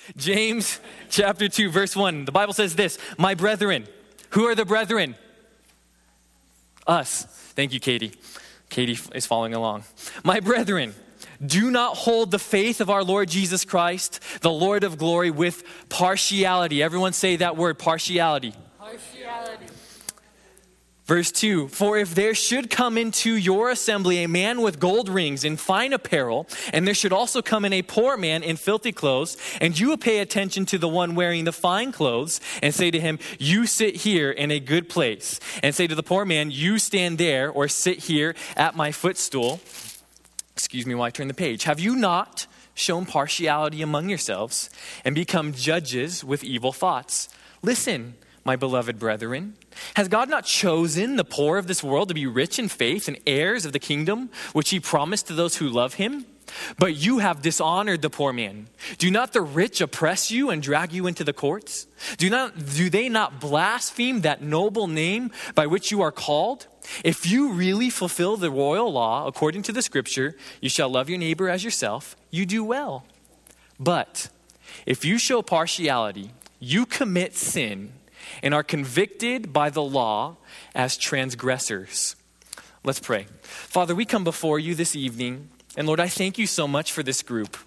James chapter 2, verse 1. The Bible says this, my brethren. Who are the brethren? Us. Thank you, Katie. Katie is following along. My brethren, do not hold the faith of our Lord Jesus Christ, the Lord of glory, with partiality. Everyone say that word, partiality. Partiality. Verse 2, for if there should come into your assembly a man with gold rings and fine apparel, and there should also come in a poor man in filthy clothes, and you will pay attention to the one wearing the fine clothes, and say to him, you sit here in a good place, and say to the poor man, you stand there, or sit here at my footstool. Excuse me while I turn the page. Have you not shown partiality among yourselves, and become judges with evil thoughts? Listen, my beloved brethren, has God not chosen the poor of this world to be rich in faith and heirs of the kingdom which he promised to those who love him? But you have dishonored the poor man. Do not the rich oppress you and drag you into the courts? Do they not blaspheme that noble name by which you are called? If you really fulfill the royal law according to the scripture, you shall love your neighbor as yourself, you do well. But if you show partiality, you commit sin and are convicted by the law as transgressors. Let's pray. Father, we come before you this evening, and Lord, I thank you so much for this group.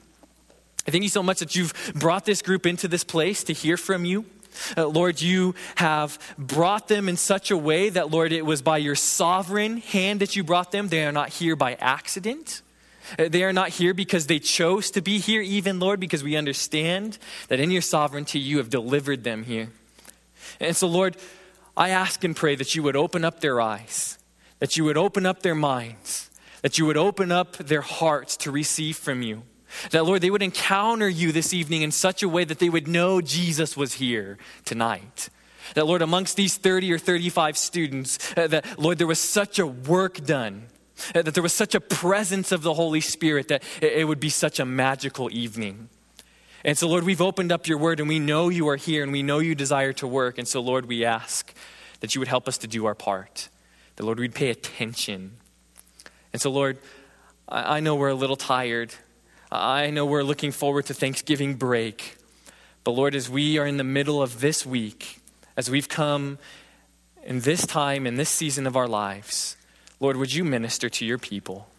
I thank you so much that you've brought this group into this place to hear from you. Lord, you have brought them in such a way that, Lord, it was by your sovereign hand that you brought them. They are not here by accident. They are not here because they chose to be here, even, Lord, because we understand that in your sovereignty you have delivered them here. And so, Lord, I ask and pray that you would open up their eyes, that you would open up their minds, that you would open up their hearts to receive from you. That, Lord, they would encounter you this evening in such a way that they would know Jesus was here tonight. That, Lord, amongst these 30 or 35 students, that, Lord, there was such a work done, that there was such a presence of the Holy Spirit that it would be such a magical evening. And so, Lord, we've opened up your word and we know you are here and we know you desire to work. And so, Lord, we ask that you would help us to do our part. That, Lord, we'd pay attention. And so, Lord, I know we're a little tired. I know we're looking forward to Thanksgiving break. But, Lord, as we are in the middle of this week, as we've come in this time, in this season of our lives, Lord, would you minister to your people?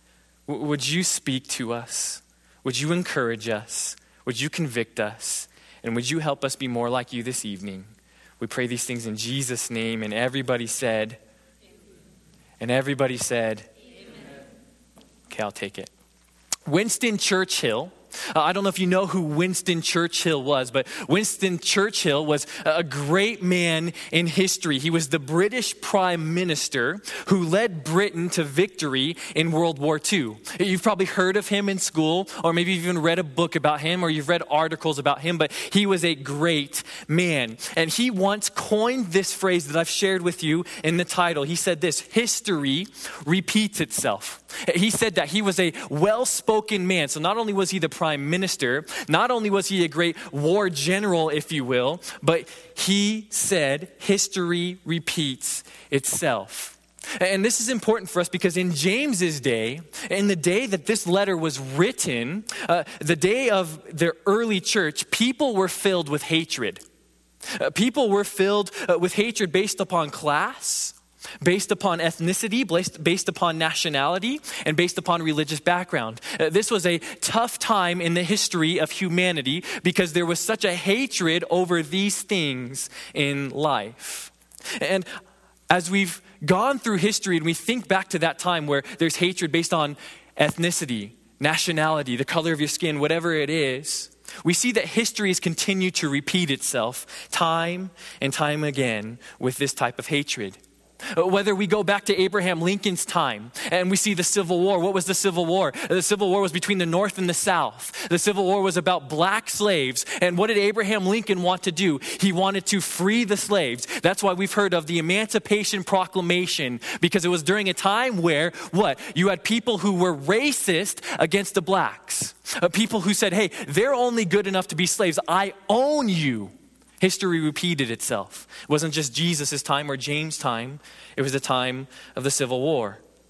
Would you speak to us? Would you encourage us? Would you convict us? And would you help us be more like you this evening? We pray these things in Jesus' name. And everybody said, amen. And everybody said, amen. Okay, I'll take it. Winston Churchill. I don't know if you know who Winston Churchill was, but Winston Churchill was a great man in history. He was the British Prime Minister who led Britain to victory in World War II. You've probably heard of him in school, or maybe you've even read a book about him, or you've read articles about him, but he was a great man. And he once coined this phrase that I've shared with you in the title. He said this, history repeats itself. He said that he was a well-spoken man. So not only was he the prime minister, not only was he a great war general, if you will, but he said history repeats itself. And this is important for us because in James's day, in the day that this letter was written, the day of the early church, people were filled with hatred. People were filled with hatred based upon class, based upon ethnicity, based upon nationality, and based upon religious background. This was a tough time in the history of humanity because there was such a hatred over these things in life. And as we've gone through history and we think back to that time where there's hatred based on ethnicity, nationality, the color of your skin, whatever it is, we see that history has continued to repeat itself time and time again with this type of hatred. Whether we go back to Abraham Lincoln's time and we see the Civil War. What was the Civil War? The Civil War was between the North and the South. The Civil War was about black slaves. And what did Abraham Lincoln want to do? He wanted to free the slaves. That's why we've heard of the Emancipation Proclamation, because it was during a time where, you had people who were racist against the blacks. People who said, hey, they're only good enough to be slaves. I own you. History repeated itself. It wasn't just Jesus' time or James' time. It was the time of the Civil War.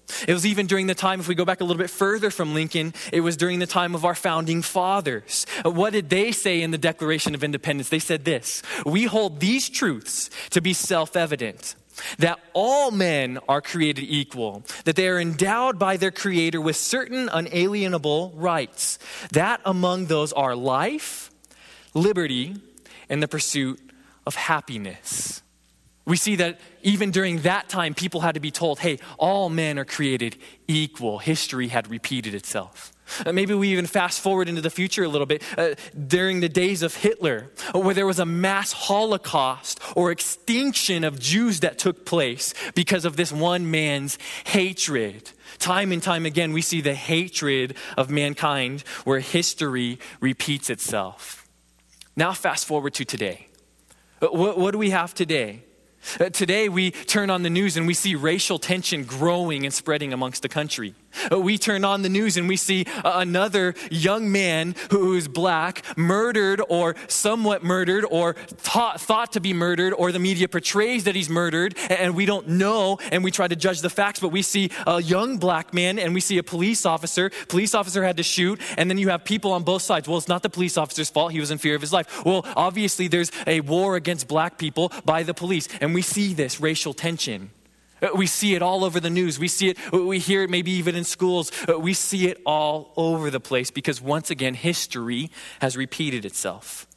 It was even during the time, if we go back a little bit further from Lincoln, it was during the time of our founding fathers. What did they say in the Declaration of Independence? They said this: we hold these truths to be self-evident, that all men are created equal, that they are endowed by their Creator with certain unalienable rights, that among those are life, liberty, and the pursuit of happiness. We see that even during that time, people had to be told, hey, all men are created equal. History had repeated itself. Maybe we even fast forward into the future a little bit, during the days of Hitler, where there was a mass Holocaust or extinction of Jews that took place because of this one man's hatred. Time and time again, we see the hatred of mankind where history repeats itself. Now fast forward to today. What do we have today? Today we turn on the news and we see racial tension growing and spreading amongst the country. We turn on the news and we see another young man who's black murdered or somewhat murdered or thought to be murdered, or the media portrays that he's murdered and we don't know and we try to judge the facts, but we see a young black man and we see a police officer. Police officer had to shoot, and then you have people on both sides. Well, it's not the police officer's fault. He was in fear of his life. Well, obviously there's a war against black people by the police, and we see this racial tension. We see it all over the news. We see it, we hear it maybe even in schools. We see it all over the place because once again, history has repeated itself.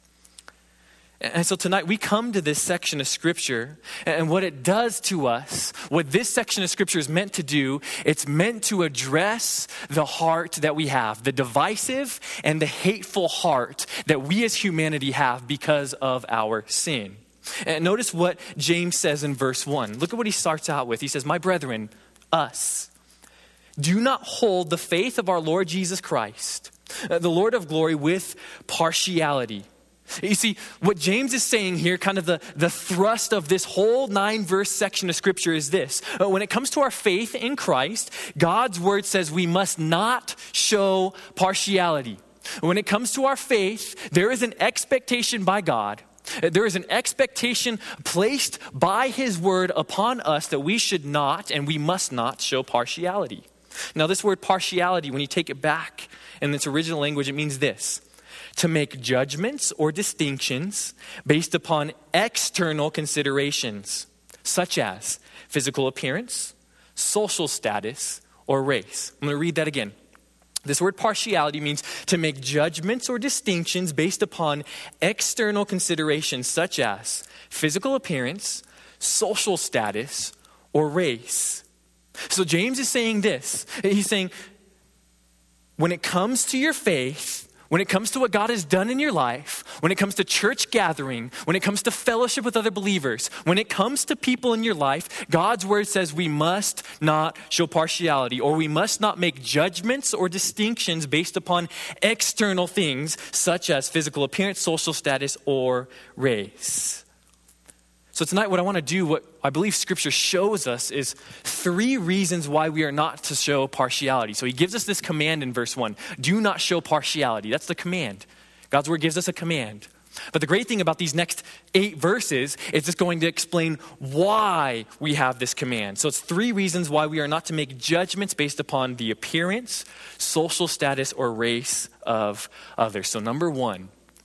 And so tonight we come to this section of scripture, and what it does to us, what this section of scripture is meant to do, it's meant to address the heart that we have, the divisive and the hateful heart that we as humanity have because of our sin. And notice what James says in verse 1. Look at what he starts out with. He says, my brethren, us, do not hold the faith of our Lord Jesus Christ, the Lord of glory, with partiality. You see, what James is saying here, kind of the thrust of this whole 9-verse section of scripture is this. When it comes to our faith in Christ, God's word says we must not show partiality. When it comes to our faith, there is an expectation by God. There is an expectation placed by his word upon us that we should not and we must not show partiality. Now, this word partiality, when you take it back in its original language, it means this: to make judgments or distinctions based upon external considerations, such as physical appearance, social status, or race. I'm going to read that again. This word partiality means to make judgments or distinctions based upon external considerations such as physical appearance, social status, or race. So James is saying this. He's saying, when it comes to your faith, when it comes to what God has done in your life, when it comes to church gathering, when it comes to fellowship with other believers, when it comes to people in your life, God's word says we must not show partiality, or we must not make judgments or distinctions based upon external things such as physical appearance, social status, or race. So tonight what I want to do, what I believe scripture shows us, is 3 reasons why we are not to show partiality. So he gives us this command in verse 1. Do not show partiality. That's the command. God's word gives us a command. But the great thing about these next 8 verses is it's going to explain why we have this command. So it's 3 reasons why we are not to make judgments based upon the appearance, social status, or race of others. So number one,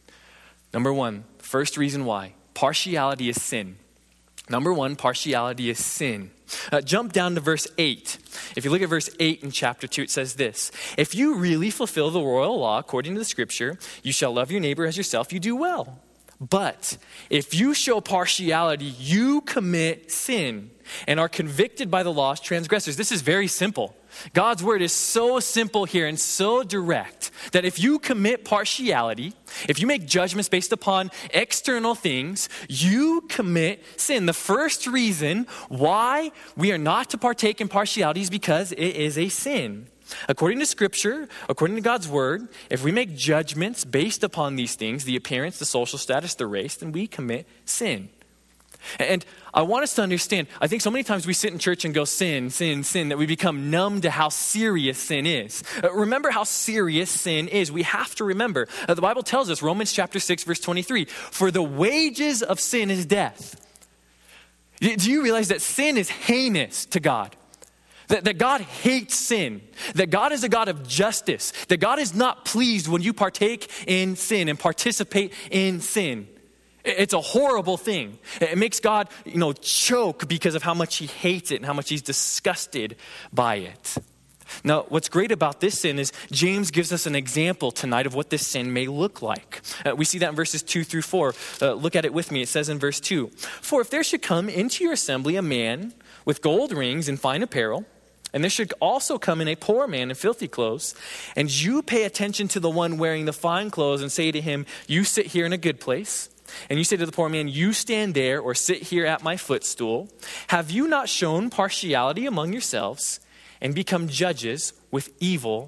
first reason why. Partiality is sin. Number 1, partiality is sin. Jump down to verse 8. If you look at verse 8 in chapter 2, it says this: if you really fulfill the royal law according to the scripture, you shall love your neighbor as yourself, you do well. But if you show partiality, you commit sin and are convicted by the law as transgressors. This is very simple. God's word is so simple here and so direct that if you commit partiality, if you make judgments based upon external things, you commit sin. The first reason why we are not to partake in partiality is because it is a sin. According to scripture, according to God's word, if we make judgments based upon these things, the appearance, the social status, the race, then we commit sin. And I want us to understand, I think so many times we sit in church and go sin, sin, sin, that we become numb to how serious sin is. Remember how serious sin is. We have to remember. The Bible tells us, Romans chapter 6, verse 23, for the wages of sin is death. Do you realize that sin is heinous to God? That God hates sin, that God is a God of justice, that God is not pleased when you partake in sin and participate in sin. It's a horrible thing. It makes God, choke because of how much he hates it and how much he's disgusted by it. Now, what's great about this sin is James gives us an example tonight of what this sin may look like. We see that in verses 2 through 4. Look at it with me. It says in verse 2, "For if there should come into your assembly a man with gold rings and fine apparel, and there should also come in a poor man in filthy clothes, and you pay attention to the one wearing the fine clothes and say to him, 'You sit here in a good place,' and you say to the poor man, 'You stand there or sit here at my footstool,' have you not shown partiality among yourselves and become judges with evil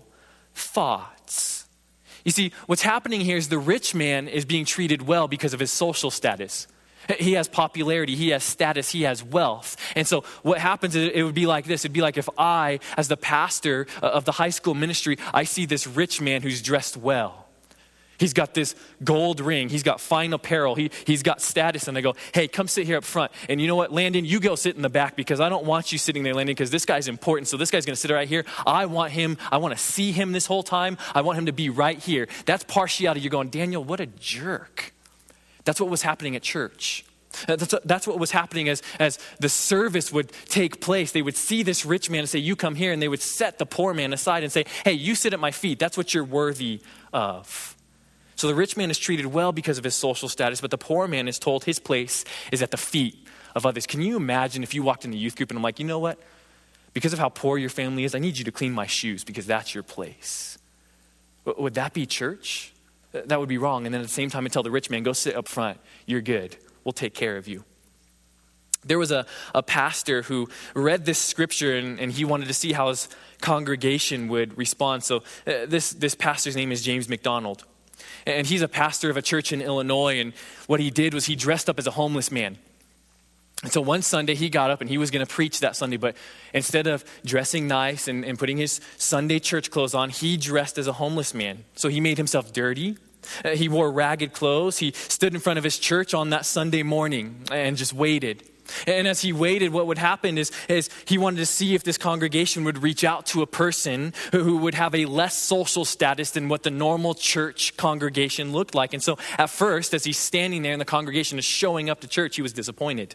thoughts?" You see, what's happening here is the rich man is being treated well because of his social status. He has popularity, he has status, he has wealth. And so what happens is it would be like this. It'd be like if I, as the pastor of the high school ministry, I see this rich man who's dressed well. He's got this gold ring. He's got fine apparel. He's got status. And I go, "Hey, come sit here up front. And you know what, Landon, you go sit in the back because I don't want you sitting there, Landon, because this guy's important. So this guy's going to sit right here. I want him. I want to see him this whole time. I want him to be right here." That's partiality. You're going, "Daniel, what a jerk." That's what was happening at church. That's what was happening as the service would take place. They would see this rich man and say, "You come here." And they would set the poor man aside and say, "Hey, you sit at my feet. That's what you're worthy of." So the rich man is treated well because of his social status, but the poor man is told his place is at the feet of others. Can you imagine if you walked in the youth group and I'm like, "You know what? Because of how poor your family is, I need you to clean my shoes because that's your place." Would that be church? That would be wrong. And then at the same time, I tell the rich man, "Go sit up front. You're good. We'll take care of you." There was a pastor who read this scripture and he wanted to see how his congregation would respond. So this pastor's name is James McDonald. And he's a pastor of a church in Illinois. And what he did was he dressed up as a homeless man. And so one Sunday he got up and he was going to preach that Sunday. But instead of dressing nice and putting his Sunday church clothes on, he dressed as a homeless man. So he made himself dirty. He wore ragged clothes. He stood in front of his church on that Sunday morning and just waited. And as he waited, what would happen is he wanted to see if this congregation would reach out to a person who would have a less social status than what the normal church congregation looked like. And so at first, as he's standing there and the congregation is showing up to church, he was disappointed.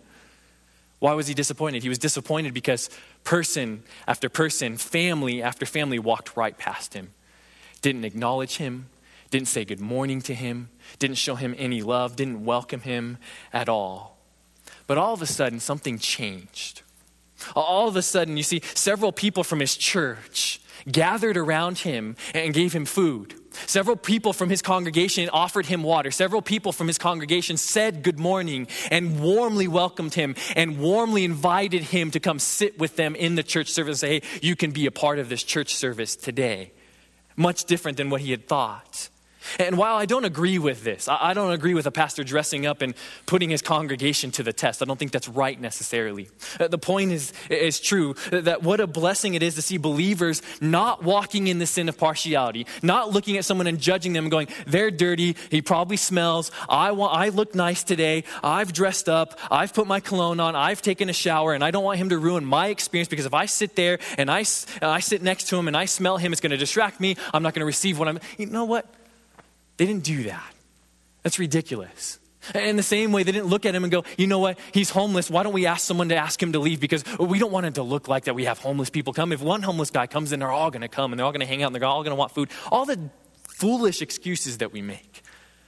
Why was he disappointed? He was disappointed because person after person, family after family walked right past him, didn't acknowledge him, didn't say good morning to him, didn't show him any love, didn't welcome him at all. But all of a sudden, something changed. All of a sudden, you see, several people from his church gathered around him and gave him food. Several people from his congregation offered him water. Several people from his congregation said good morning and warmly welcomed him and warmly invited him to come sit with them in the church service and say, "Hey, you can be a part of this church service today." Much different than what he had thought. And while I don't agree with this, I don't agree with a pastor dressing up and putting his congregation to the test. I don't think that's right necessarily. The point is true, that what a blessing it is to see believers not walking in the sin of partiality, not looking at someone and judging them and going, "They're dirty, he probably smells, I look nice today, I've dressed up, I've put my cologne on, I've taken a shower, and I don't want him to ruin my experience because if I sit there and I sit next to him and I smell him, it's going to distract me, I'm not going to receive what I'm..." You know what? They didn't do that. That's ridiculous. In the same way, they didn't look at him and go, "You know what? He's homeless. Why don't we ask someone to ask him to leave? Because we don't want it to look like that we have homeless people come. If one homeless guy comes in, they're all going to come and they're all going to hang out and they're all going to want food." All the foolish excuses that we make.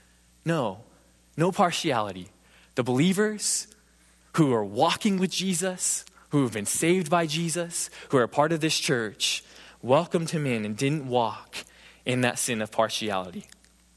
No partiality. The believers who are walking with Jesus, who have been saved by Jesus, who are a part of this church, welcomed him in and didn't walk in that sin of partiality.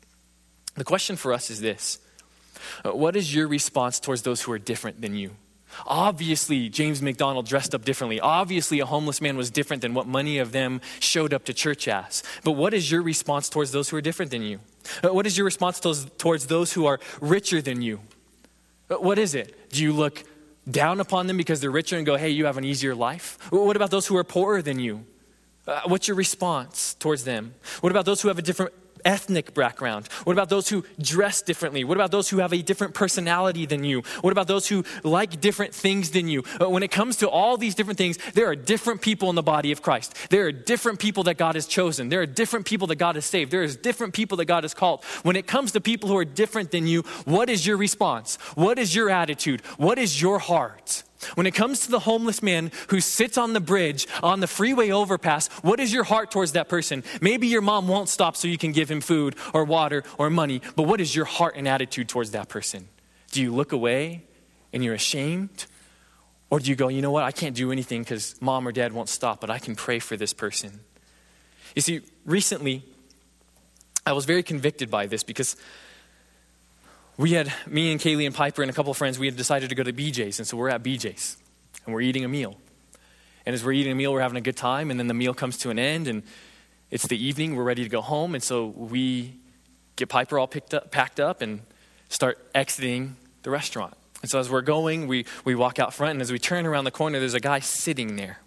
The question for us is this: what is your response towards those who are different than you? Obviously, James McDonald dressed up differently. Obviously, a homeless man was different than what many of them showed up to church as. But what is your response towards those who are different than you? What is your response towards those who are richer than you? What is it? Do you look down upon them because they're richer and go, "Hey, you have an easier life"? What about those who are poorer than you? What's your response towards them? What about those who have a different ethnic background? What about those who dress differently? What about those who have a different personality than you? What about those who like different things than you? When it comes to all these different things, there are different people in the body of Christ. There are different people that God has chosen. There are different people that God has saved. There is different people that God has called. When it comes to people who are different than you, what is your response? What is your attitude? What is your heart? When it comes to the homeless man who sits on the bridge, on the freeway overpass, what is your heart towards that person? Maybe your mom won't stop so you can give him food or water or money, but what is your heart and attitude towards that person? Do you look away and you're ashamed? Or do you go, you know what, I can't do anything because mom or dad won't stop, but I can pray for this person? You see, recently, I was very convicted by this because me and Kaylee and Piper and a couple of friends, we had decided to go to BJ's. And so we're at BJ's and we're eating a meal. And as we're eating a meal, we're having a good time. And then the meal comes to an end and it's the evening. We're ready to go home. And so we get Piper all packed up and start exiting the restaurant. And so as we're going, we walk out front. And as we turn around the corner, there's a guy sitting there.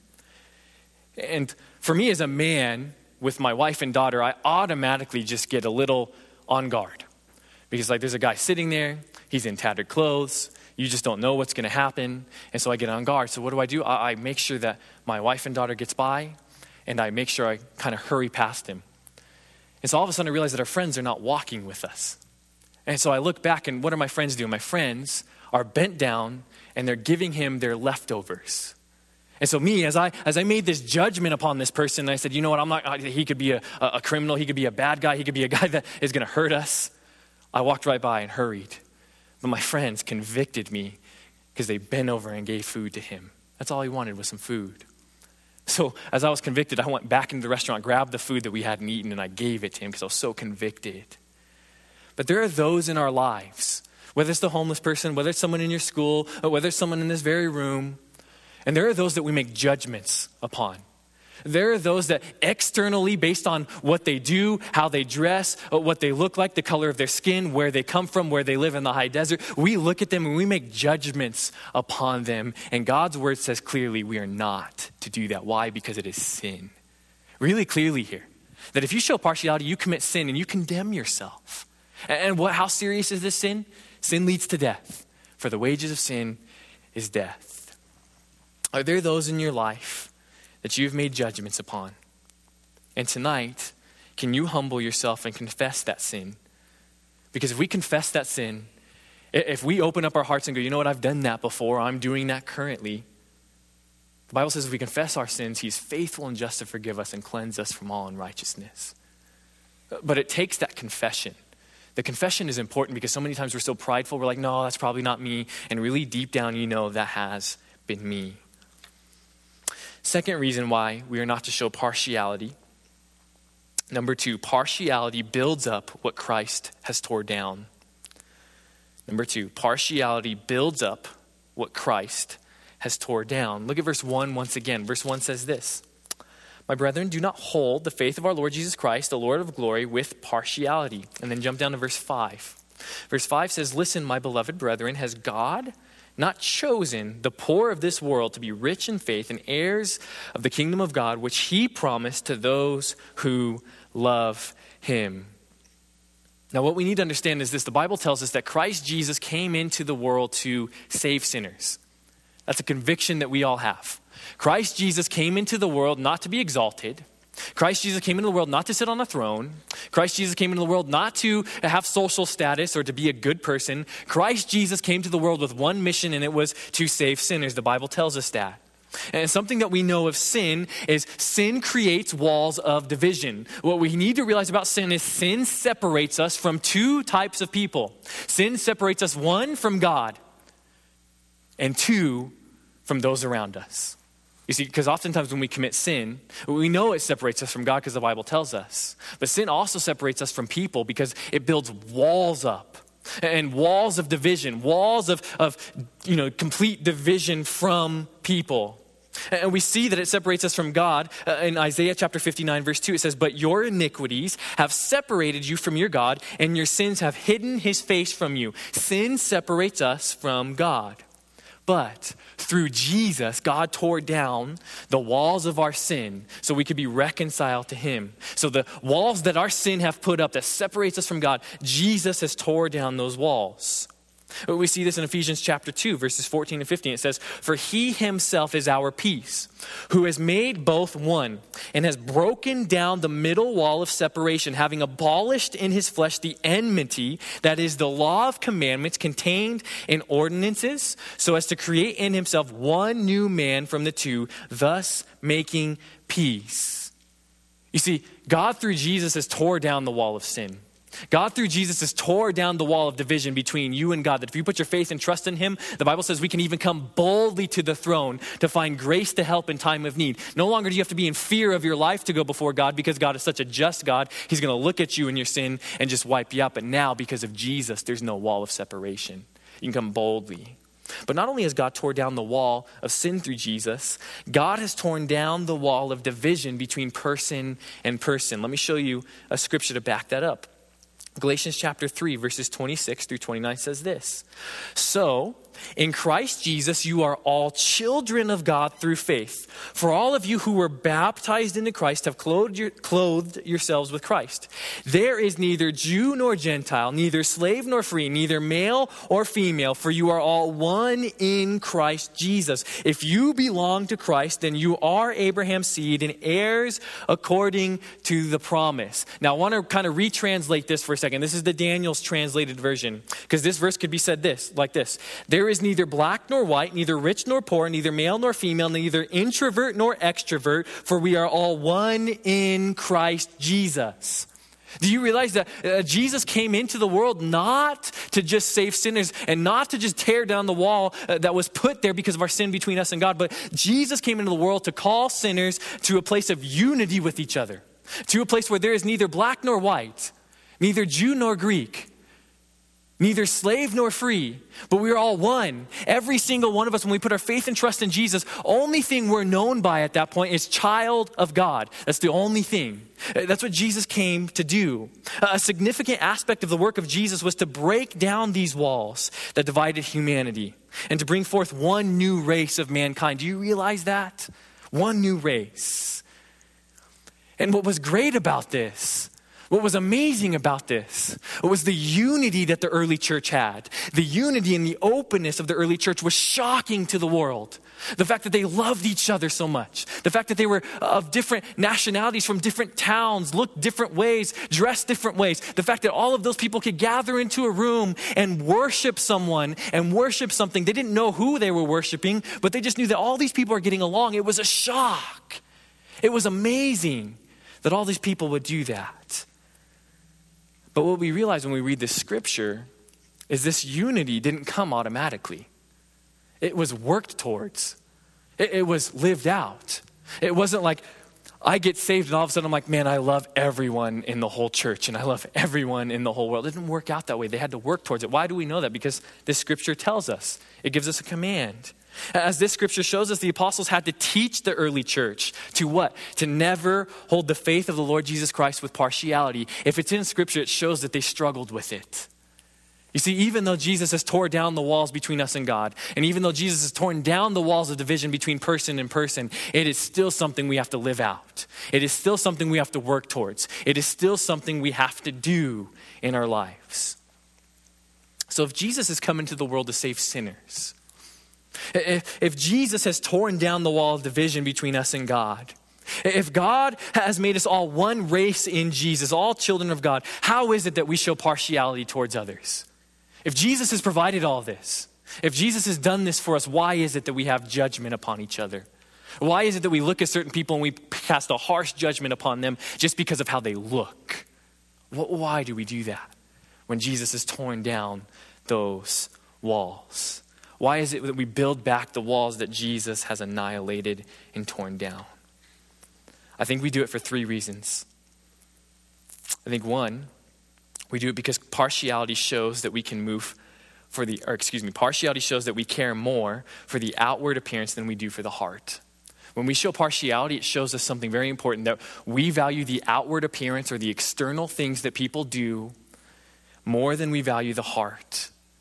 And for me as a man with my wife and daughter, I automatically just get a little on guard. Because there's a guy sitting there, he's in tattered clothes, you just don't know what's gonna happen. And so I get on guard. So what do? I make sure that my wife and daughter gets by, and I make sure I kind of hurry past him. And so all of a sudden I realize that our friends are not walking with us. And so I look back and what are my friends doing? My friends are bent down and they're giving him their leftovers. And so me, as I made this judgment upon this person, I said, you know what, he could be a criminal, he could be a bad guy, he could be a guy that is gonna hurt us. I walked right by and hurried. But my friends convicted me because they bent over and gave food to him. That's all he wanted was some food. So as I was convicted, I went back into the restaurant, grabbed the food that we hadn't eaten, and I gave it to him because I was so convicted. But there are those in our lives, whether it's the homeless person, whether it's someone in your school, or whether it's someone in this very room, and there are those that we make judgments upon. There are those that externally, based on what they do, how they dress, what they look like, the color of their skin, where they come from, where they live in the high desert, we look at them and we make judgments upon them. And God's word says clearly we are not to do that. Why? Because it is sin. Really clearly here. That if you show partiality, you commit sin and you condemn yourself. And how serious is this sin? Sin leads to death. For the wages of sin is death. Are there those in your life that you've made judgments upon? And tonight, can you humble yourself and confess that sin? Because if we confess that sin, if we open up our hearts and go, you know what, I've done that before, I'm doing that currently. The Bible says if we confess our sins, he's faithful and just to forgive us and cleanse us from all unrighteousness. But it takes that confession. The confession is important because so many times we're so prideful, we're like, no, that's probably not me. And really deep down, you know that has been me. Second reason why we are not to show partiality. Number 2, partiality builds up what Christ has torn down. Number 2, partiality builds up what Christ has torn down. Look at verse 1 once again. Verse 1 says this: my brethren, do not hold the faith of our Lord Jesus Christ, the Lord of glory, with partiality. And then jump down to verse 5. Verse 5 says, listen, my beloved brethren, has God not chosen the poor of this world to be rich in faith and heirs of the kingdom of God, which he promised to those who love him? Now, what we need to understand is this. The Bible tells us that Christ Jesus came into the world to save sinners. That's a conviction that we all have. Christ Jesus came into the world not to be exalted. Christ Jesus came into the world not to sit on a throne. Christ Jesus came into the world not to have social status or to be a good person. Christ Jesus came to the world with one mission, and it was to save sinners. The Bible tells us that. And something that we know of sin is sin creates walls of division. What we need to realize about sin is sin separates us from two types of people. Sin separates us, 1, from God, and 2, from those around us. You see, because oftentimes when we commit sin, we know it separates us from God because the Bible tells us. But sin also separates us from people because it builds walls up. And walls of division, walls of complete division from people. And we see that it separates us from God. In Isaiah chapter 59, verse 2, it says, but your iniquities have separated you from your God, and your sins have hidden his face from you. Sin separates us from God. But through Jesus, God tore down the walls of our sin so we could be reconciled to him. So the walls that our sin have put up that separates us from God, Jesus has tore down those walls. We see this in Ephesians chapter 2, verses 14 and 15. It says, "For he himself is our peace, who has made both one, and has broken down the middle wall of separation, having abolished in his flesh the enmity, that is the law of commandments contained in ordinances, so as to create in himself one new man from the two, thus making peace." You see, God through Jesus has tore down the wall of sin. God through Jesus has tore down the wall of division between you and God, that if you put your faith and trust in him, the Bible says we can even come boldly to the throne to find grace to help in time of need. No longer do you have to be in fear of your life to go before God, because God is such a just God. He's going to look at you in your sin and just wipe you out. But now, because of Jesus, there's no wall of separation. You can come boldly. But not only has God tore down the wall of sin through Jesus, God has torn down the wall of division between person and person. Let me show you a scripture to back that up. Galatians chapter 3, verses 26 through 29 says this: "So, in Christ Jesus, you are all children of God through faith. For all of you who were baptized into Christ have clothed yourselves with Christ. There is neither Jew nor Gentile, neither slave nor free, neither male or female, for you are all one in Christ Jesus. If you belong to Christ, then you are Abraham's seed and heirs according to the promise." Now, I want to kind of retranslate this for a second. This is the Daniel's translated version, because this verse could be said like this: "There is neither black nor white, neither rich nor poor, neither male nor female, neither introvert nor extrovert, for we are all one in Christ Jesus." Do you realize that Jesus came into the world not to just save sinners and not to just tear down the wall that was put there because of our sin between us and God, but Jesus came into the world to call sinners to a place of unity with each other, to a place where there is neither black nor white, neither Jew nor Greek, neither slave nor free, but we are all one. Every single one of us, when we put our faith and trust in Jesus, only thing we're known by at that point is child of God. That's the only thing. That's what Jesus came to do. A significant aspect of the work of Jesus was to break down these walls that divided humanity and to bring forth one new race of mankind. Do you realize that? One new race. And what was great about this, what was amazing about this, was the unity that the early church had. The unity and the openness of the early church was shocking to the world. The fact that they loved each other so much. The fact that they were of different nationalities from different towns, looked different ways, dressed different ways. The fact that all of those people could gather into a room and worship someone and worship something. They didn't know who they were worshiping, but they just knew that all these people are getting along. It was a shock. It was amazing that all these people would do that. But what we realize when we read this scripture is this unity didn't come automatically. It was worked towards. It was lived out. It wasn't like I get saved and all of a sudden I'm like, man, I love everyone in the whole church and I love everyone in the whole world. It didn't work out that way. They had to work towards it. Why do we know that? Because this scripture tells us. It gives us a command. As this scripture shows us, the apostles had to teach the early church to what? To never hold the faith of the Lord Jesus Christ with partiality. If it's in scripture, it shows that they struggled with it. You see, even though Jesus has torn down the walls between us and God, and even though Jesus has torn down the walls of division between person and person, it is still something we have to live out. It is still something we have to work towards. It is still something we have to do in our lives. So if Jesus has come into the world to save sinners, if Jesus has torn down the wall of division between us and God, if God has made us all one race in Jesus, all children of God, how is it that we show partiality towards others? If Jesus has provided all this, if Jesus has done this for us, why is it that we have judgment upon each other? Why is it that we look at certain people and we cast a harsh judgment upon them just because of how they look? Why do we do that when Jesus has torn down those walls? Why is it that we build back the walls that Jesus has annihilated and torn down? I think we do it for three reasons. I think one, we do it because partiality shows that we can partiality shows that we care more for the outward appearance than we do for the heart. When we show partiality, it shows us something very important, that we value the outward appearance or the external things that people do more than we value the heart.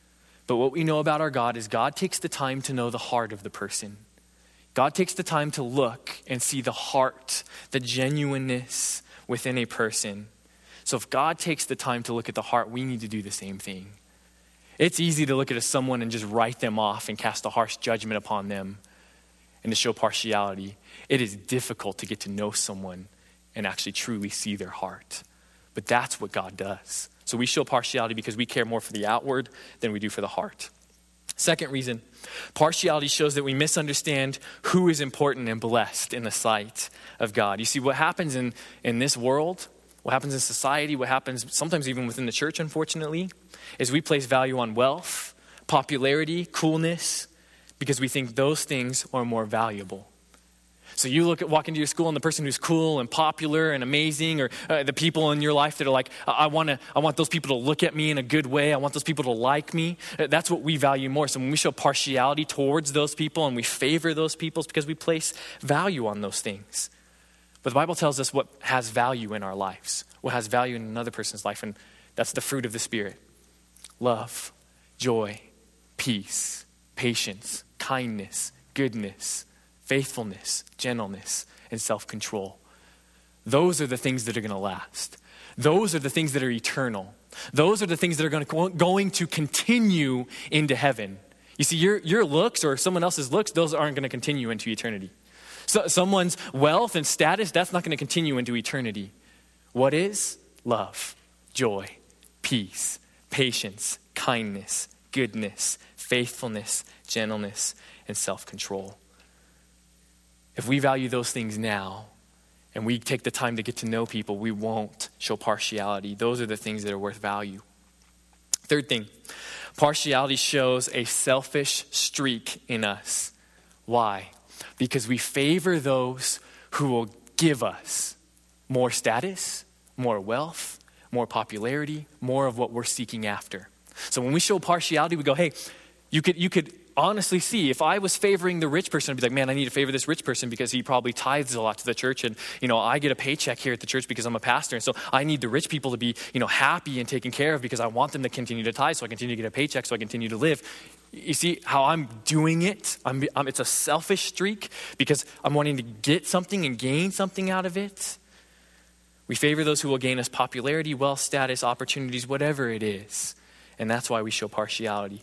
But what we know about our God is God takes the time to know the heart of the person. God takes the time to look and see the heart, the genuineness within a person. So if God takes the time to look at the heart, we need to do the same thing. It's easy to look at someone and just write them off and cast a harsh judgment upon them and to show partiality. It is difficult to get to know someone and actually truly see their heart. But that's what God does. So we show partiality because we care more for the outward than we do for the heart. Second reason, partiality shows that we misunderstand who is important and blessed in the sight of God. You see, what happens in this world, what happens in society, what happens sometimes even within the church, unfortunately, is we place value on wealth, popularity, coolness, because we think those things are more valuable. So you walk into your school and the person who's cool and popular and amazing, or the people in your life that are like, I want those people to look at me in a good way. I want those people to like me. That's what we value more. So when we show partiality towards those people and we favor those people, it's because we place value on those things. But the Bible tells us what has value in our lives, what has value in another person's life, and that's the fruit of the Spirit. Love, joy, peace, patience, kindness, goodness, faithfulness, gentleness, and self-control. Those are the things that are going to last. Those are the things that are eternal. Those are the things that are going to continue into heaven. You see, your looks or someone else's looks, those aren't going to continue into eternity. So someone's wealth and status, that's not going to continue into eternity. What is? Love, joy, peace, patience, kindness, goodness, faithfulness, gentleness, and self-control. If we value those things now and we take the time to get to know people, we won't show partiality. Those are the things that are worth value. Third thing, partiality shows a selfish streak in us. Why? Because we favor those who will give us more status, more wealth, more popularity, more of what we're seeking after. So when we show partiality, we go, hey, you could honestly see, if I was favoring the rich person, I'd be like, man, I need to favor this rich person because he probably tithes a lot to the church. And, I get a paycheck here at the church because I'm a pastor. And so I need the rich people to be, happy and taken care of because I want them to continue to tithe so I continue to get a paycheck so I continue to live. You see how I'm doing it? It's a selfish streak because I'm wanting to get something and gain something out of it. We favor those who will gain us popularity, wealth, status, opportunities, whatever it is. And that's why we show partiality.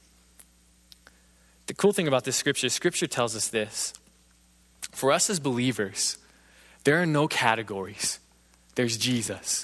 The cool thing about this scripture tells us this. For us as believers, there are no categories. There's Jesus.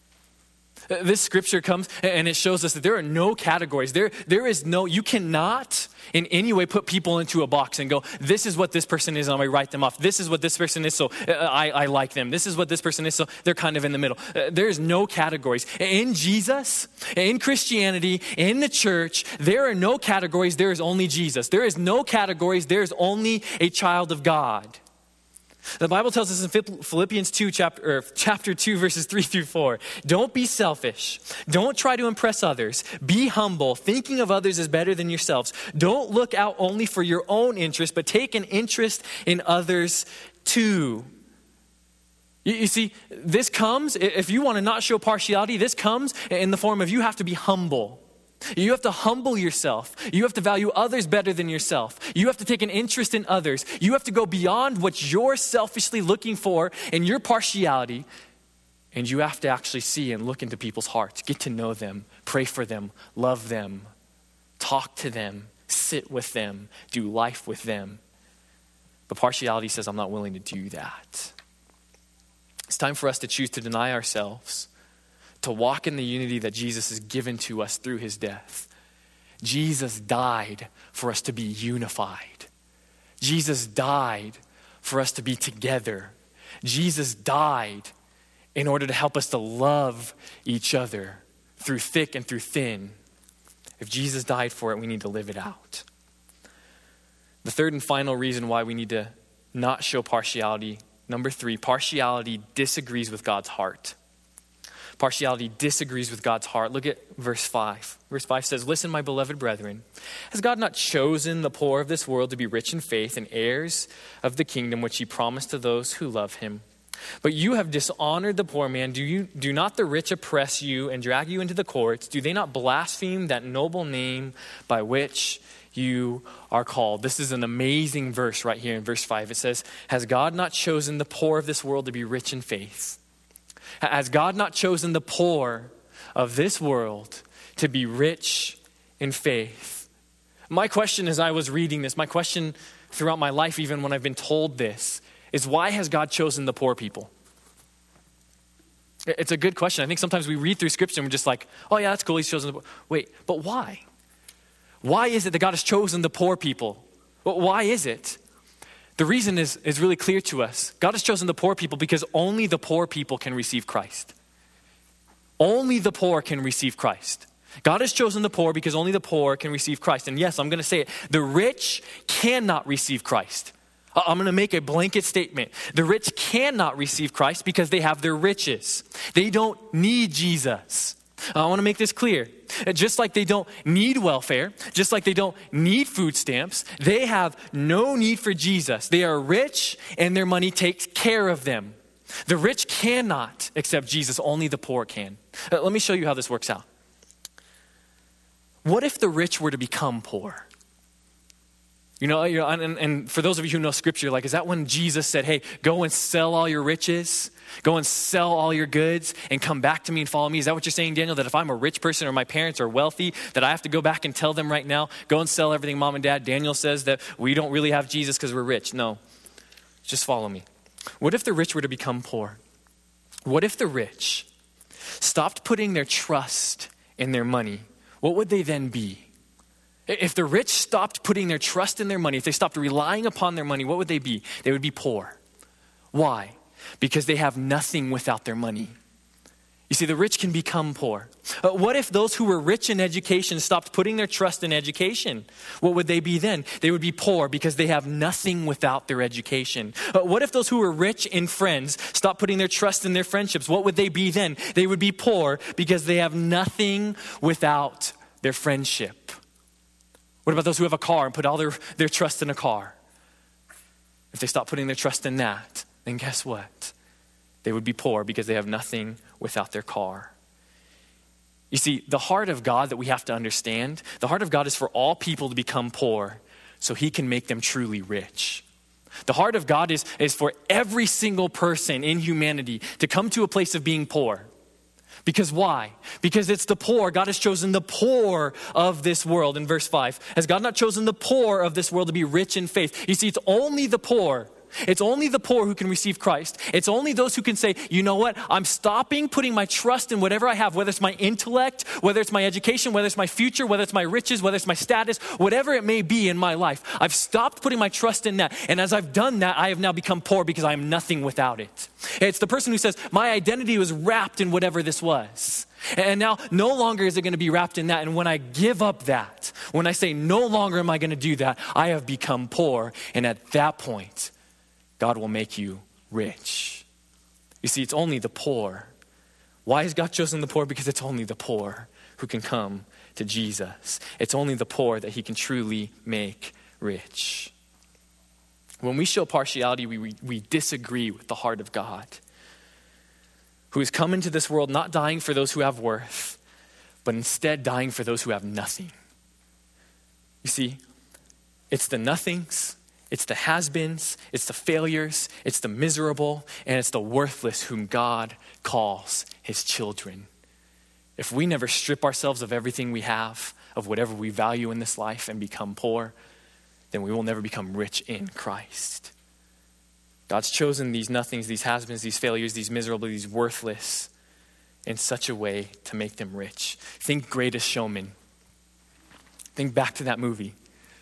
This scripture comes and it shows us that there are no categories. There is no, you cannot in any way put people into a box and go, this is what this person is, and I'm going to write them off. This is what this person is, so I like them. This is what this person is, so they're kind of in the middle. There's no categories. In Jesus, in Christianity, in the church, there are no categories. There is only Jesus. There is no categories. There is only a child of God. The Bible tells us in Philippians 2, chapter 2, verses 3 through 4, don't be selfish. Don't try to impress others. Be humble, thinking of others as better than yourselves. Don't look out only for your own interest, but take an interest in others too. You see, this comes, if you want to not show partiality, this comes in the form of you have to be humble. You have to humble yourself. You have to value others better than yourself. You have to take an interest in others. You have to go beyond what you're selfishly looking for in your partiality. And you have to actually see and look into people's hearts, get to know them, pray for them, love them, talk to them, sit with them, do life with them. But partiality says, I'm not willing to do that. It's time for us to choose to deny ourselves, to walk in the unity that Jesus has given to us through his death. Jesus died for us to be unified. Jesus died for us to be together. Jesus died in order to help us to love each other through thick and through thin. If Jesus died for it, we need to live it out. The third and final reason why we need to not show partiality, number 3, partiality disagrees with God's heart. Partiality disagrees with God's heart. Look at verse 5. Verse 5 says, listen, my beloved brethren, has God not chosen the poor of this world to be rich in faith and heirs of the kingdom which he promised to those who love him? But you have dishonored the poor man. Do not the rich oppress you and drag you into the courts? Do they not blaspheme that noble name by which you are called? This is an amazing verse right here in verse 5. It says, has God not chosen the poor of this world to be rich in faith? Has God not chosen the poor of this world to be rich in faith? My question as I was reading this, my question throughout my life, even when I've been told this, is why has God chosen the poor people? It's a good question. I think sometimes we read through scripture and we're just like, oh yeah, that's cool, he's chosen the poor. Wait, but why? Why is it that God has chosen the poor people? Why is it? The reason is really clear to us. God has chosen the poor people because only the poor people can receive Christ. Only the poor can receive Christ. God has chosen the poor because only the poor can receive Christ. And yes, I'm going to say it. The rich cannot receive Christ. I'm going to make a blanket statement. The rich cannot receive Christ because they have their riches. They don't need Jesus. I want to make this clear. Just like they don't need welfare, just like they don't need food stamps, they have no need for Jesus. They are rich and their money takes care of them. The rich cannot accept Jesus, only the poor can. Let me show you how this works out. What if the rich were to become poor? And for those of you who know scripture, like, is that when Jesus said, hey, go and sell all your riches, go and sell all your goods and come back to me and follow me? Is that what you're saying, Daniel? That if I'm a rich person or my parents are wealthy, that I have to go back and tell them right now, go and sell everything, mom and dad? Daniel says that we don't really have Jesus because we're rich. No, just follow me. What if the rich were to become poor? What if the rich stopped putting their trust in their money? What would they then be? If the rich stopped putting their trust in their money, if they stopped relying upon their money, what would they be? They would be poor. Why? Because they have nothing without their money. You see, the rich can become poor. What if those who were rich in education stopped putting their trust in education? What would they be then? They would be poor because they have nothing without their education. What if those who were rich in friends stopped putting their trust in their friendships? What would they be then? They would be poor because they have nothing without their friendship. What about those who have a car and put all their trust in a car? If they stop putting their trust in that, then guess what? They would be poor because they have nothing without their car. You see, the heart of God that we have to understand, the heart of God is for all people to become poor so he can make them truly rich. The heart of God is for every single person in humanity to come to a place of being poor. Because why? Because it's the poor. God has chosen the poor of this world. In verse 5, has God not chosen the poor of this world to be rich in faith? You see, it's only the poor. It's only the poor who can receive Christ. It's only those who can say, you know what? I'm stopping putting my trust in whatever I have, whether it's my intellect, whether it's my education, whether it's my future, whether it's my riches, whether it's my status, whatever it may be in my life. I've stopped putting my trust in that. And as I've done that, I have now become poor because I am nothing without it. It's the person who says, my identity was wrapped in whatever this was. And now no longer is it going to be wrapped in that. And when I give up that, when I say no longer am I going to do that, I have become poor. And at that point, God will make you rich. You see, it's only the poor. Why has God chosen the poor? Because it's only the poor who can come to Jesus. It's only the poor that he can truly make rich. When we show partiality, we disagree with the heart of God, who has come into this world not dying for those who have worth, but instead dying for those who have nothing. You see, it's the nothings, it's the has-beens, it's the failures, it's the miserable, and it's the worthless whom God calls his children. If we never strip ourselves of everything we have, of whatever we value in this life and become poor, then we will never become rich in Christ. God's chosen these nothings, these has-beens, these failures, these miserable, these worthless in such a way to make them rich. Think Greatest Showman. Think back to that movie.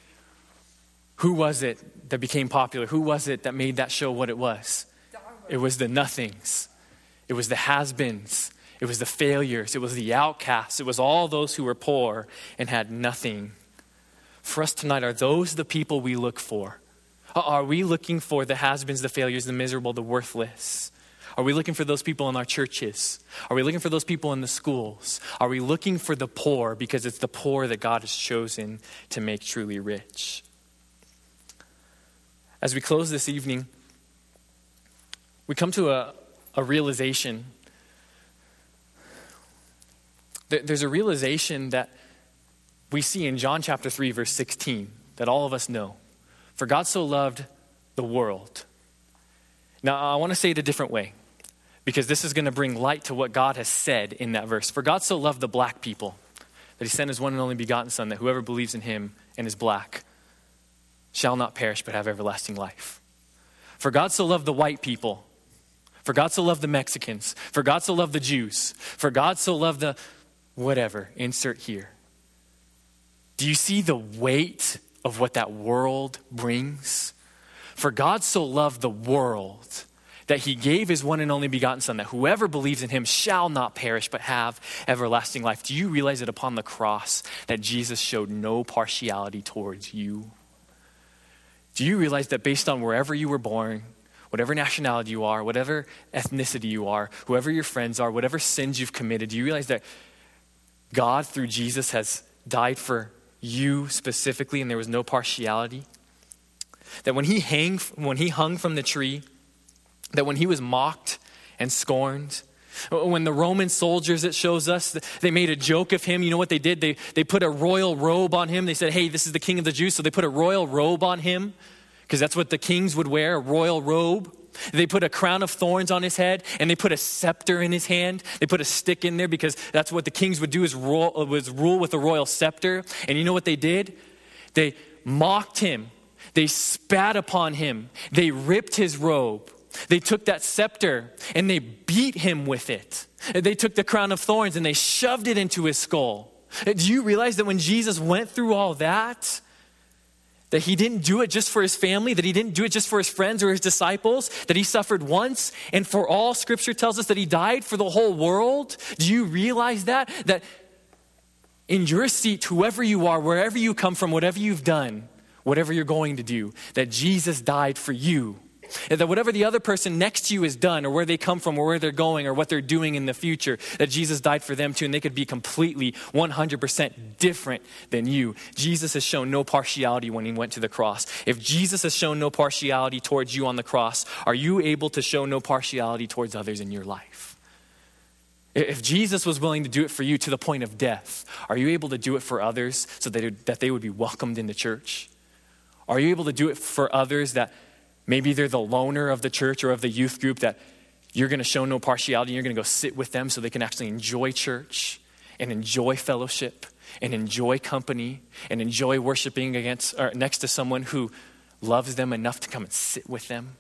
Who was it that became popular? Who was it that made that show what it was? It was the nothings. It was the has-beens. It was the failures. It was the outcasts. It was all those who were poor and had nothing. For us tonight, are those the people we look for? Are we looking for the has-beens, the failures, the miserable, the worthless? Are we looking for those people in our churches? Are we looking for those people in the schools? Are we looking for the poor because it's the poor that God has chosen to make truly rich? As we close this evening, we come to a realization. There's a realization that we see in John chapter 3, verse 16, that all of us know. For God so loved the world. Now, I want to say it a different way, because this is going to bring light to what God has said in that verse. For God so loved the black people, that he sent his one and only begotten Son, that whoever believes in him and is black shall not perish but have everlasting life. For God so loved the white people. For God so loved the Mexicans. For God so loved the Jews. For God so loved the whatever, insert here. Do you see the weight of what that world brings? For God so loved the world that he gave his one and only begotten Son, that whoever believes in him shall not perish but have everlasting life. Do you realize that upon the cross that Jesus showed no partiality towards you? Do you realize that based on wherever you were born, whatever nationality you are, whatever ethnicity you are, whoever your friends are, whatever sins you've committed, do you realize that God through Jesus has died for you specifically and there was no partiality? That when he hung from the tree, that when he was mocked and scorned, when the Roman soldiers, it shows us, they made a joke of him. You know what they did? They put a royal robe on him. They said, hey, this is the king of the Jews. So they put a royal robe on him because that's what the kings would wear, a royal robe. They put a crown of thorns on his head and they put a scepter in his hand. They put a stick in there because that's what the kings would do is rule with a royal scepter. And you know what they did? They mocked him. They spat upon him. They ripped his robe. They took that scepter and they beat him with it. They took the crown of thorns and they shoved it into his skull. Do you realize that when Jesus went through all that he didn't do it just for his family, that he didn't do it just for his friends or his disciples, that he suffered once and for all? Scripture tells us that he died for the whole world. Do you realize that? That in your seat, whoever you are, wherever you come from, whatever you've done, whatever you're going to do, that Jesus died for you. And that whatever the other person next to you has done or where they come from or where they're going or what they're doing in the future, that Jesus died for them too, and they could be completely 100% different than you. Jesus has shown no partiality when he went to the cross. If Jesus has shown no partiality towards you on the cross, are you able to show no partiality towards others in your life? If Jesus was willing to do it for you to the point of death, are you able to do it for others so that they would be welcomed in the church? Are you able to do it for others that maybe they're the loner of the church or of the youth group, that you're going to show no partiality and you're going to go sit with them so they can actually enjoy church and enjoy fellowship and enjoy company and enjoy worshiping next to someone who loves them enough to come and sit with them?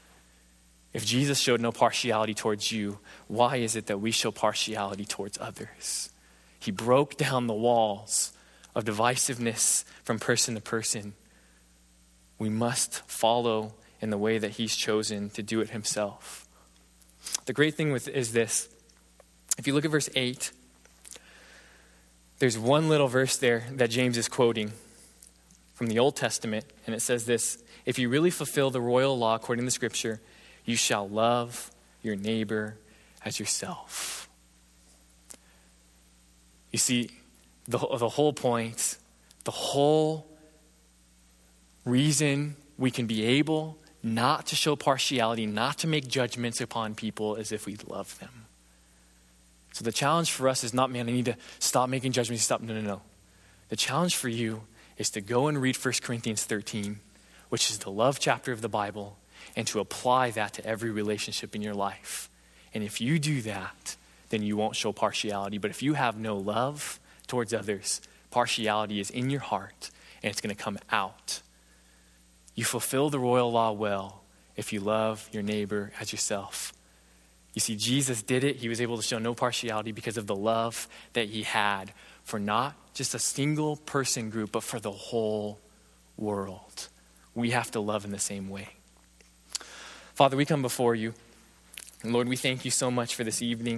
If Jesus showed no partiality towards you, why is it that we show partiality towards others? He broke down the walls of divisiveness from person to person. We must follow in the way that he's chosen to do it himself. The great thing is this. If you look at verse 8, there's one little verse there that James is quoting from the Old Testament, and it says this: if you really fulfill the royal law according to Scripture, you shall love your neighbor as yourself. You see, the whole point, the whole reason we can be able not to show partiality, not to make judgments upon people, is if we love them. So the challenge for us is not, man, I need to stop making judgments. No. The challenge for you is to go and read 1 Corinthians 13, which is the love chapter of the Bible, and to apply that to every relationship in your life. And if you do that, then you won't show partiality. But if you have no love towards others, partiality is in your heart and it's going to come out. You fulfill the royal law well if you love your neighbor as yourself. You see, Jesus did it. He was able to show no partiality because of the love that he had for not just a single person group, but for the whole world. We have to love in the same way. Father, we come before you. And Lord, we thank you so much for this evening.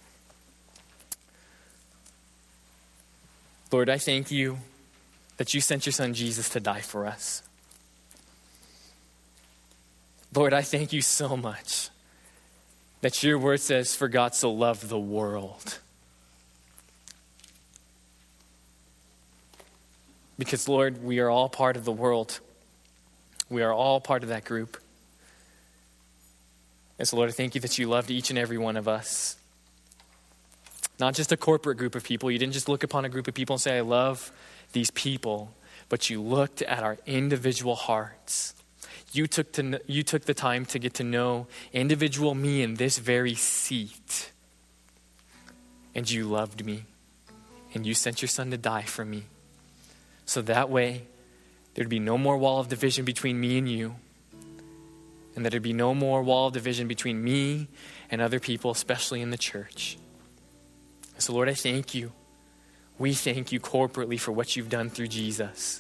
Lord, I thank you that you sent your son Jesus to die for us. Lord, I thank you so much that your word says, for God so loved the world. Because, Lord, we are all part of the world. We are all part of that group. And so, Lord, I thank you that you loved each and every one of us. Not just a corporate group of people. You didn't just look upon a group of people and say, I love these people. But you looked at our individual hearts. You took the time to get to know individual me in this very seat. And you loved me. And you sent your son to die for me. So that way, there'd be no more wall of division between me and you. And that there'd be no more wall of division between me and other people, especially in the church. So Lord, I thank you. We thank you corporately for what you've done through Jesus.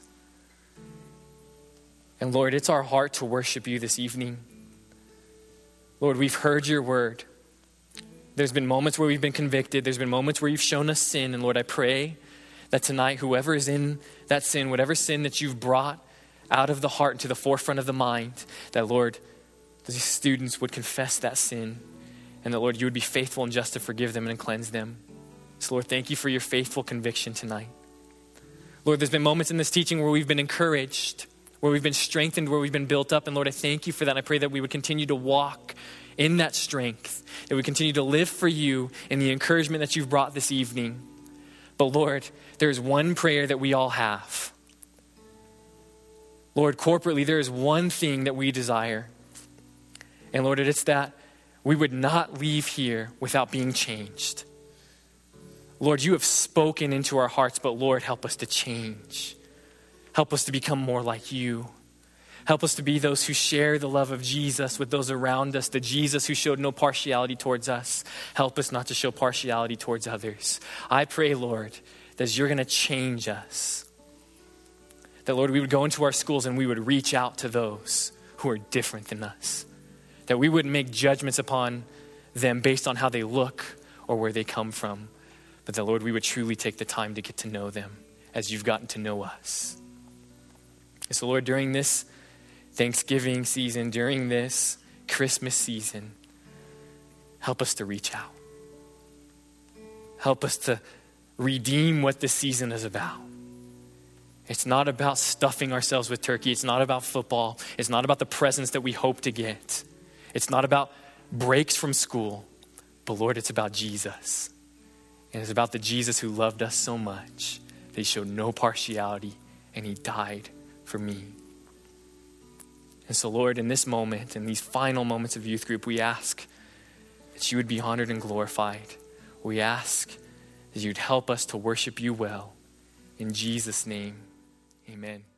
And Lord, it's our heart to worship you this evening. Lord, we've heard your word. There's been moments where we've been convicted. There's been moments where you've shown us sin. And Lord, I pray that tonight, whoever is in that sin, whatever sin that you've brought out of the heart into the forefront of the mind, that Lord, these students would confess that sin. And that Lord, you would be faithful and just to forgive them and cleanse them. So Lord, thank you for your faithful conviction tonight. Lord, there's been moments in this teaching where we've been encouraged, where we've been strengthened, where we've been built up. And Lord, I thank you for that. I pray that we would continue to walk in that strength, that we continue to live for you in the encouragement that you've brought this evening. But Lord, there's one prayer that we all have. Lord, corporately, there is one thing that we desire. And Lord, it's that we would not leave here without being changed. Lord, you have spoken into our hearts, but Lord, help us to change. Help us to become more like you. Help us to be those who share the love of Jesus with those around us, the Jesus who showed no partiality towards us. Help us not to show partiality towards others. I pray, Lord, that you're going to change us. That, Lord, we would go into our schools and we would reach out to those who are different than us. That we wouldn't make judgments upon them based on how they look or where they come from. But that, Lord, we would truly take the time to get to know them as you've gotten to know us. And so, Lord, during this Thanksgiving season, during this Christmas season, help us to reach out. Help us to redeem what this season is about. It's not about stuffing ourselves with turkey. It's not about football. It's not about the presents that we hope to get. It's not about breaks from school. But Lord, it's about Jesus. And it's about the Jesus who loved us so much that he showed no partiality and he died for me. And so, Lord, in this moment, in these final moments of youth group, we ask that you would be honored and glorified. We ask that you'd help us to worship you well. In Jesus' name, amen.